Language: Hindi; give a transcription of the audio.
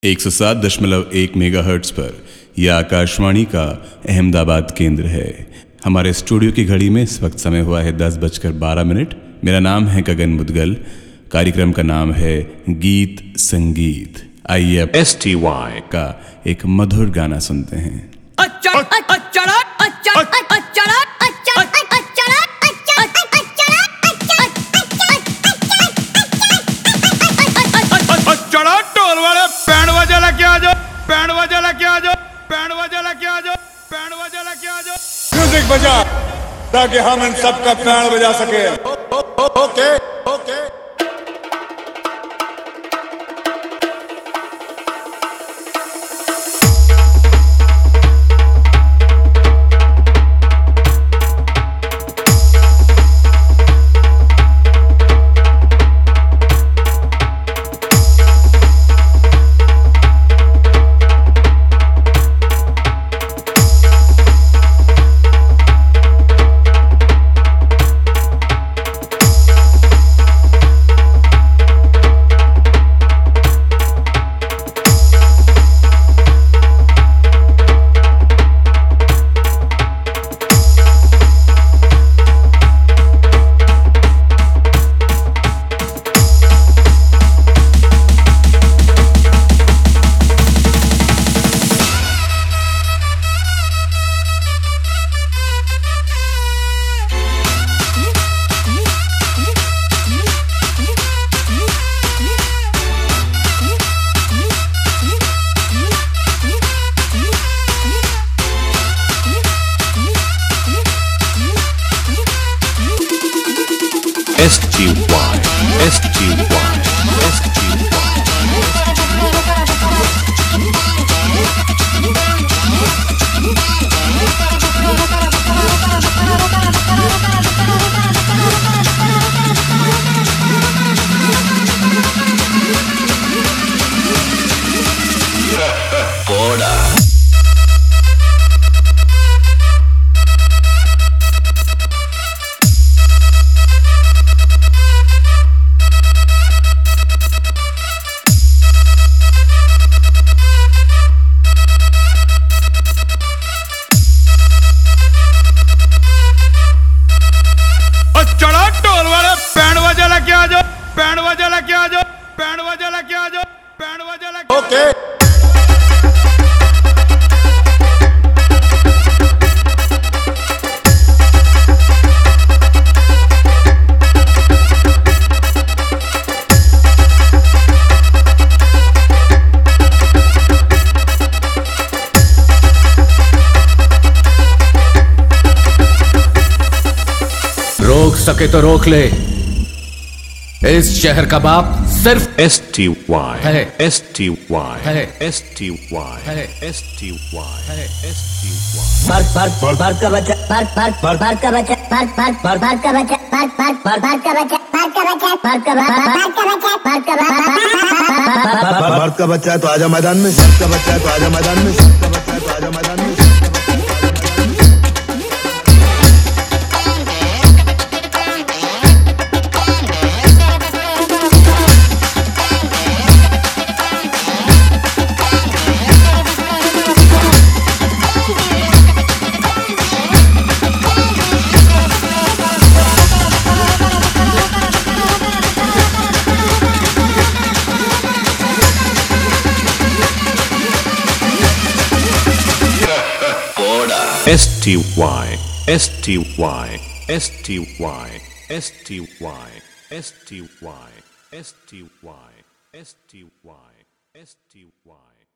107.1 मेगाहर्ट्ज़ पर यह आकाशवाणी का अहमदाबाद केंद्र है। हमारे स्टूडियो की घड़ी में इस वक्त समय हुआ है 10:12। मेरा नाम है गगन मुदगल। कार्यक्रम का नाम है गीत संगीत। आइए अब STY का एक मधुर गाना सुनते हैं। म्यूजिक बजा ताकि हम इन सब का बैंड बजा सके। Okay okay. रोक सके तो रोक ले। इस शहर का बाप सिर्फ STY है। STY है। STY है। STY है। STY। भारत का बच्चा भारत का बच्चा भारत का बच्चा भारत का बच्चा है तो आजा मैदान में। भारत का बच्चा है तो आजा मैदान में। भारत का बच्चा है तो आजा मैदान में। STY STY STY STY STY STY STY STY